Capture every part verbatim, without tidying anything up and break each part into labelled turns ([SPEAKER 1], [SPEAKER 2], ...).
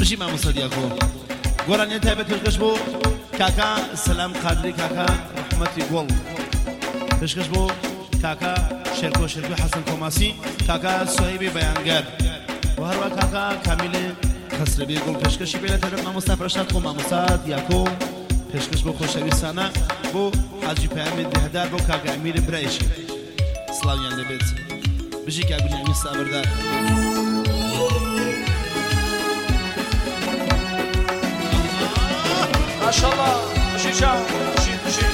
[SPEAKER 1] بشی ما مصدیقو گوران انتهای بهت پشکش بو کاکا سلام قادری کاکا رحمتی گل پشکش بو کاکا شرکو شرکو حسن کماسی کاکا صهیبی بیانگر و هر وقت کاکا کامیل خسروی گل پشکشی بیله طرف ما مصطفی رشاد خو ما مصاد یاکو پشکش بو خوشویستانه بو حاجی پیام دهدار بو کاکا امیر برایش سلاویان لبیت بشی کاکا نعمی صابردار
[SPEAKER 2] ما شاء الله بشي شاو بشي بشي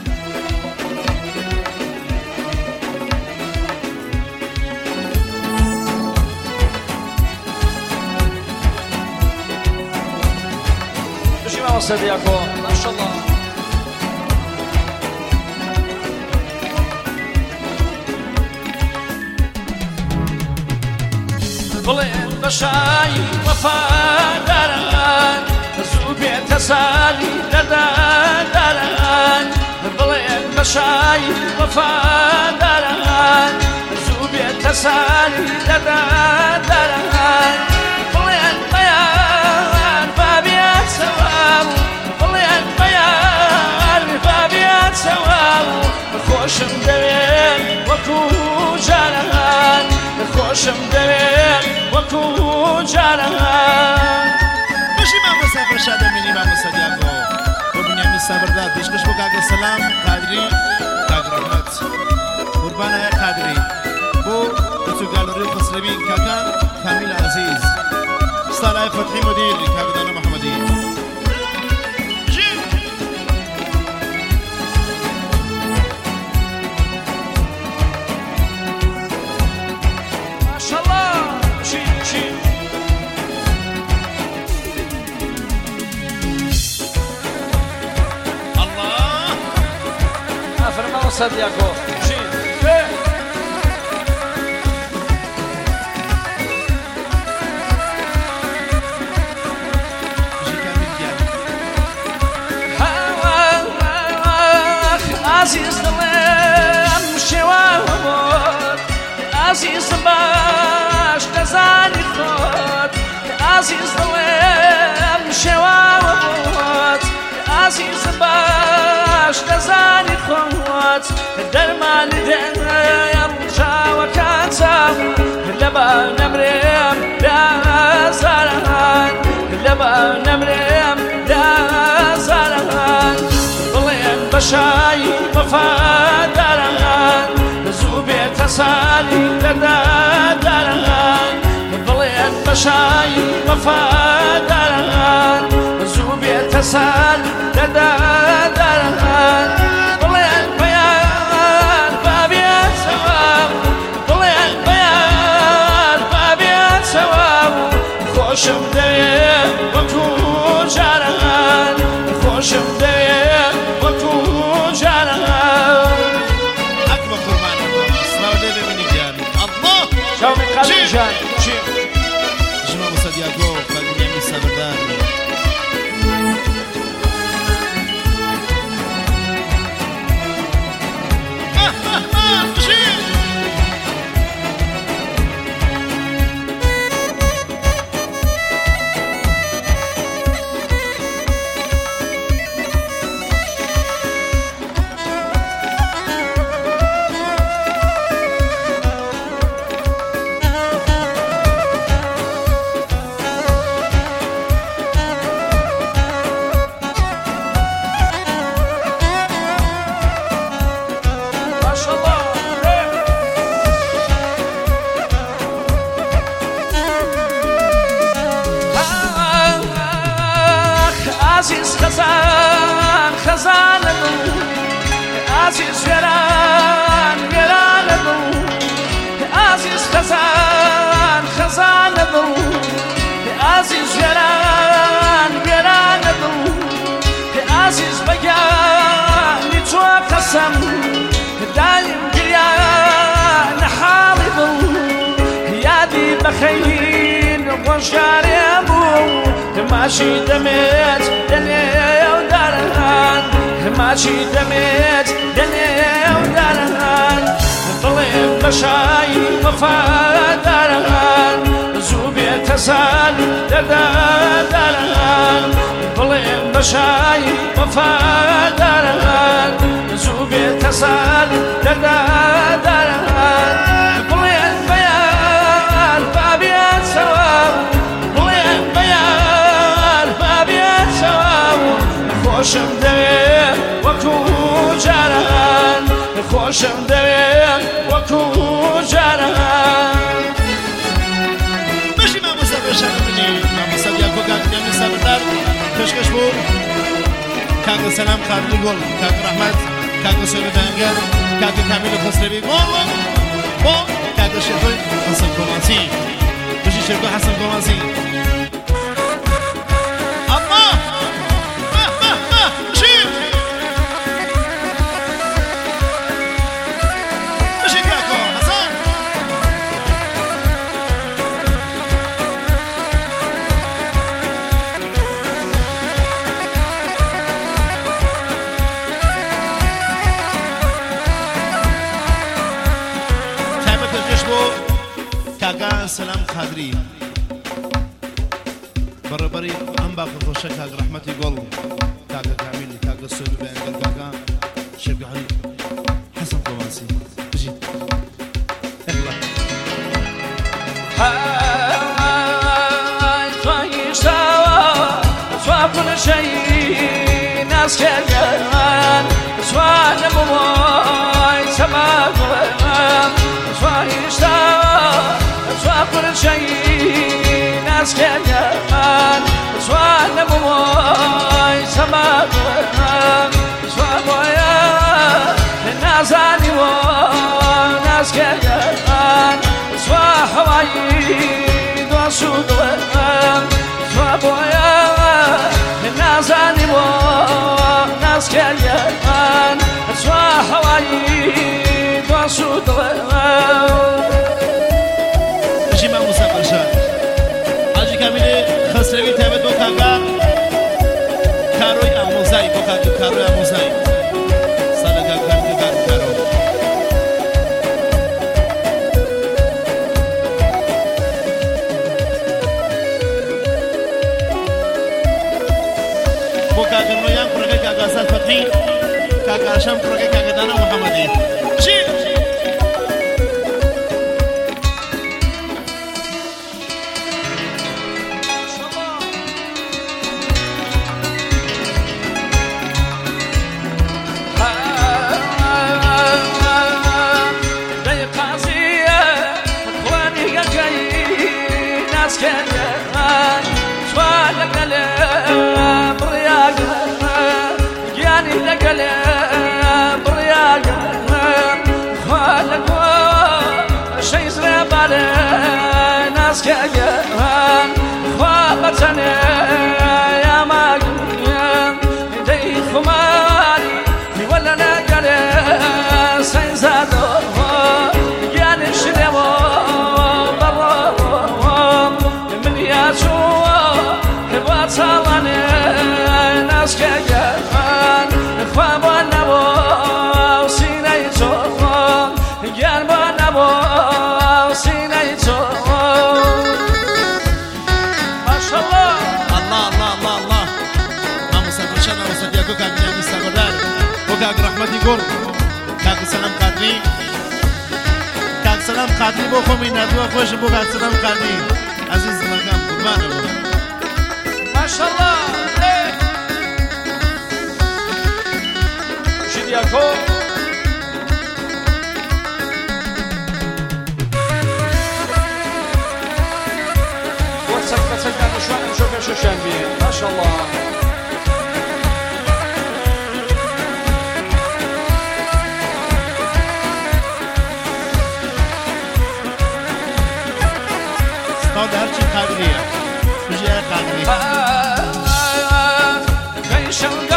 [SPEAKER 2] بشي ما وصل ياكو ما شاء الله بلين بشاي وفادران زوبي تسالي لدادران بلين بشاي وفادران زوبي تسالي لدادران بلين بيان بابيات سوام بلين بيان بابيات سوام خوشم دوين وكو جارهان خوشم دوين وكو جارهان
[SPEAKER 1] بشی ما مسافر شده منی ما مصدیقو ببینیم مصابردار پیشکش بو کاکا سلام قادری کاکا رحمت قربان های قادری بو بچو گالوری خسروی کاکا کامیل عزیز سالای فتحی مدیر کاکا دانا محمدی
[SPEAKER 2] ما شاء الله شي شي فرما وصل ياكو شي عزيز ظلام شوار عزيز باش نزاني خود عزيز ظلام شوار عزيز باش نزاني خود درمان دنيا وكانسا لبا نمريم لا زرهان لبا نمريم لا زرهان بلين بشاي وفادرهان زوبي تسالي لدادرهان بلين بشاي وفادرهان زوبي تسالي لدادرهان بلين بيان بابيات سوام بلين بيان بابيات سوام خوشم دير وكو جارهان خوشم دير وكو جارهان
[SPEAKER 1] اكبر قربان اسمعوا لي بمني جان الله
[SPEAKER 2] شو من قلبي جان شي
[SPEAKER 1] جماعة مصديقو كاكا نعمی صابردار
[SPEAKER 2] عزيز خزان خزان ابو عزيز فيران فيران ابو عزيز خزان خزان ابو عزيز فيران فيران ابو عزيز بيان يتوى قسم دايم قريان حالبو يادي بخيل وشاري ابو ماشي دميت دنيا ودارهان ماشي دميت دنيا ودارهان طلب بشاي وفادارهان زوبيت تسال دردان بلين بشاي وفادران زوبي تسال دردان بلين بيان بابيان سواب بلين بيان بابيان سواب خوشم دل وكو جران خوشم دل وكو جران
[SPEAKER 1] ماشي ما مسافر شنوني ما مسافر يا كوكا يا مسافر كشكش بو كاك سلام خالد گل كاك رحمت كاك سوي بنگر كاك كامل خسروي گل بو كاك شيخ حسن كوماسي ماشي شيخ حسن كوماسي اما ما ما ما شيخ ماشي كاكو حسن كاكا سلام خادري بربري ام باقي خوشك كاكا رحمتي قول كاكا كامل كاكا سوري بانقل كاكا شركة حي حسن قوانسي بجي اغلى
[SPEAKER 2] هاي طايش سوا سوا كل شيء ناس كيان سوا نموي سما سوا يشتاق سوا كل شيء ناس كيان سوا نموي سما سوا مويا الناس عني وناس كيان سوا حوايد وسود سوا مويا الناس عني وناس كيان سوا حوايد وسود
[SPEAKER 1] ماشي ما مسافر شان حاجي كامل خسروي تابت بو كاكا كاروي اموزاي بو كاكا كاروي اموزاي صدقا كاكا كاكا كارو بو كاكا نويان كرقا كاكا سات فتحي كاكا شام كرقا كاكا دانا محمدي شيل
[SPEAKER 2] ناس كيان خوابتنا يا ماجن دي خماري ولا نقل سيزادو يعني شلو برام من يسوع بطلنا ناس كيان خوابنا وسينيتو قلبنا وسينيتو
[SPEAKER 1] كاك رحمتي قول كاك سلام قادري كاك سلام قادري بو خو من ندوه خوش بو كاك سلام قادري عزيز مقام قربان
[SPEAKER 2] ما شاء الله شدياكو وصلت تصدق شوي نشوف شو شنبي ما شاء الله
[SPEAKER 1] هذا هرشي قادرية وجهة قادرية